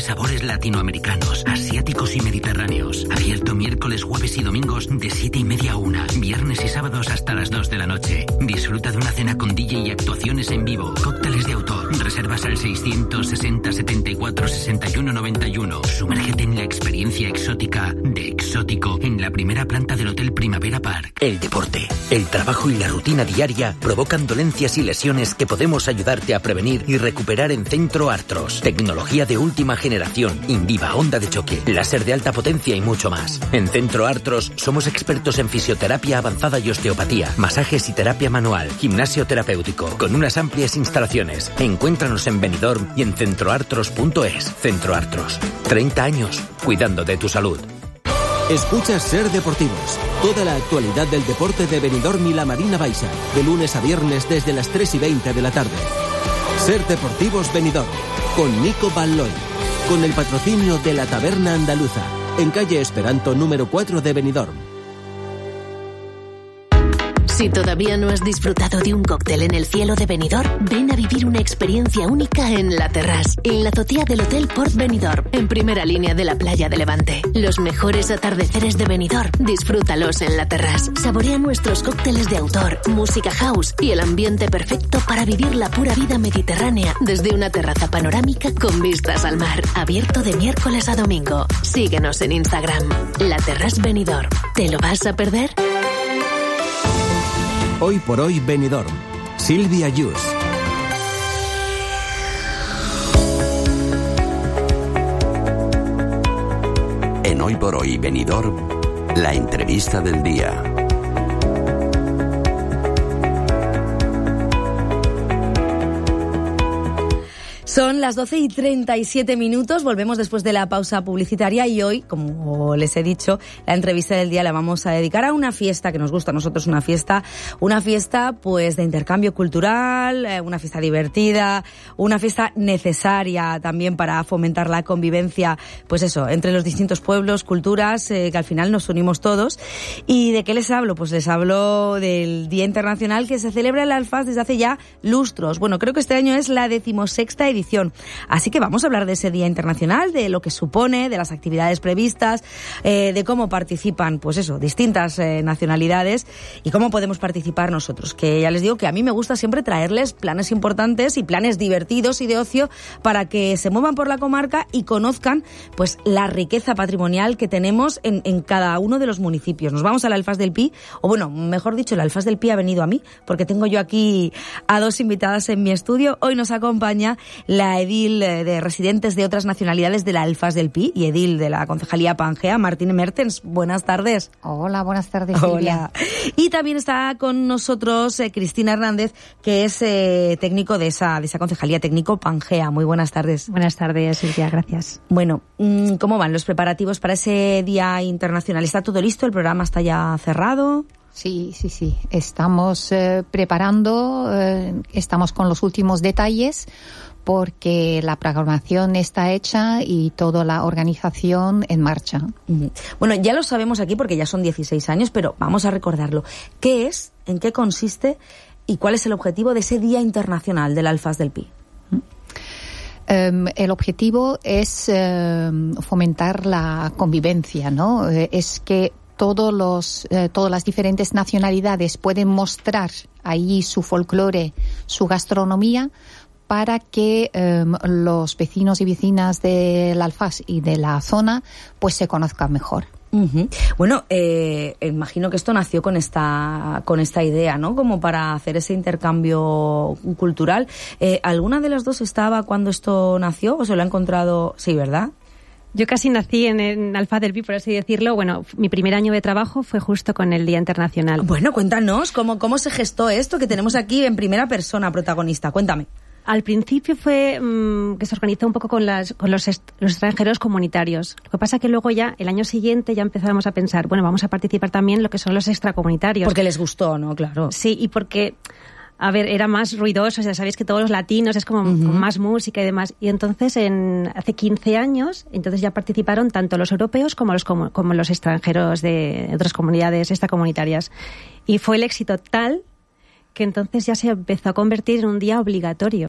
sabores latinoamericanos, asiáticos y mediterráneos. Abierto miércoles, jueves y domingos de 7:30 a 1. Viernes y sábados hasta las 2 de la noche. Disfruta de una cena con DJ y actuaciones en vivo. Cócteles de autor. Reservas al 660 74 61 91. Sumérgete en la experiencia exótica de Exótico en la primera planta del Hotel Primavera Park. El deporte, el trabajo y la rutina diaria provocan dolencias y lesiones que podemos ayudarte a prevenir y recuperar en Centro Artros. Tecnología de última generación, Indiva, onda de choque, láser de alta potencia y mucho más. En Centro Artros somos expertos en fisioterapia avanzada y osteopatía, masajes y terapia manual, gimnasio terapéutico, con unas amplias instalaciones. Encuéntranos en Benidorm y en centroartros.es. Centro Artros, 30 años cuidando de tu salud. Escuchas Ser Deportivos. Toda la actualidad del deporte de Benidorm y la Marina Baixa. De lunes a viernes desde las 3:20 de la tarde. Ser Deportivos Benidorm. Con Nico Balloy. Con el patrocinio de la Taberna Andaluza. En calle Esperanto número 4 de Benidorm. Si todavía no has disfrutado de un cóctel en el cielo de Benidorm, ven a vivir una experiencia única en La Terrasse, en la azotea del Hotel Port Benidorm, en primera línea de la playa de Levante. Los mejores atardeceres de Benidorm, disfrútalos en La Terrasse. Saborea nuestros cócteles de autor, música house y el ambiente perfecto para vivir la pura vida mediterránea desde una terraza panorámica con vistas al mar. Abierto de miércoles a domingo. Síguenos en Instagram. La Terrasse Benidorm. ¿Te lo vas a perder? Hoy por hoy Benidorm. Silvia Yus. En Hoy por hoy Benidorm, la entrevista del día. Son las 12:37. Volvemos después de la pausa publicitaria y hoy, como les he dicho, la entrevista del día la vamos a dedicar a una fiesta que nos gusta a nosotros, una fiesta pues de intercambio cultural, una fiesta divertida, una fiesta necesaria también para fomentar la convivencia, pues eso, entre los distintos pueblos, culturas, que al final nos unimos todos. ¿Y de qué les hablo? Pues les hablo del Día Internacional que se celebra en la Alfaz desde hace ya lustros. Bueno, creo que este año es la 16ª edición. Así que vamos a hablar de ese Día Internacional, de lo que supone, de las actividades previstas, de cómo participan, pues eso, distintas nacionalidades y cómo podemos participar nosotros. Que ya les digo que a mí me gusta siempre traerles planes importantes y planes divertidos y de ocio para que se muevan por la comarca y conozcan pues la riqueza patrimonial que tenemos en cada uno de los municipios. Nos vamos al Alfaz del Pi, o bueno, mejor dicho, el Alfaz del Pi ha venido a mí, porque tengo yo aquí a dos invitadas en mi estudio. Hoy nos acompaña la edil de residentes de otras nacionalidades de la Alfaz del Pi y edil de la Concejalía Pangea, Martín Mertens. Buenas tardes. Hola, buenas tardes, Silvia. Hola. Y también está con nosotros Cristina Hernández, que es técnico de esa Concejalía Técnico Pangea. Muy buenas tardes. Buenas tardes, Silvia, gracias. Bueno, ¿cómo van los preparativos para ese Día Internacional? ¿Está todo listo? ¿El programa está ya cerrado? Sí. Estamos preparando, estamos con los últimos detalles, porque la programación está hecha y toda la organización en marcha. Bueno, ya lo sabemos aquí porque ya son 16 años, pero vamos a recordarlo. ¿Qué es, en qué consiste y cuál es el objetivo de ese Día Internacional del Alfaz del Pi? El objetivo es fomentar la convivencia, ¿no? Es que todas las diferentes nacionalidades pueden mostrar ahí su folclore, su gastronomía, para que los vecinos y vecinas del Alfaz y de la zona pues se conozcan mejor. Uh-huh. Bueno, imagino que esto nació con esta idea, ¿no? Como para hacer ese intercambio cultural. ¿Alguna de las dos estaba cuando esto nació o se lo ha encontrado? Sí, ¿verdad? Yo casi nací en Alfaz del Pi, por así decirlo. Bueno, mi primer año de trabajo fue justo con el Día Internacional. Bueno, cuéntanos, ¿cómo se gestó esto que tenemos aquí en primera persona protagonista? Cuéntame. Al principio fue que se organizó un poco con los extranjeros comunitarios. Lo que pasa que luego ya, el año siguiente, ya empezamos a pensar, bueno, vamos a participar también en lo que son los extracomunitarios. Porque les gustó, ¿no? Claro. Sí, y porque, a ver, era más ruidoso, ya sabéis que todos los latinos es como con más música y demás. Y entonces, hace 15 años, entonces ya participaron tanto los europeos como los extranjeros de otras comunidades extracomunitarias. Y fue el éxito tal que entonces ya se empezó a convertir en un día obligatorio.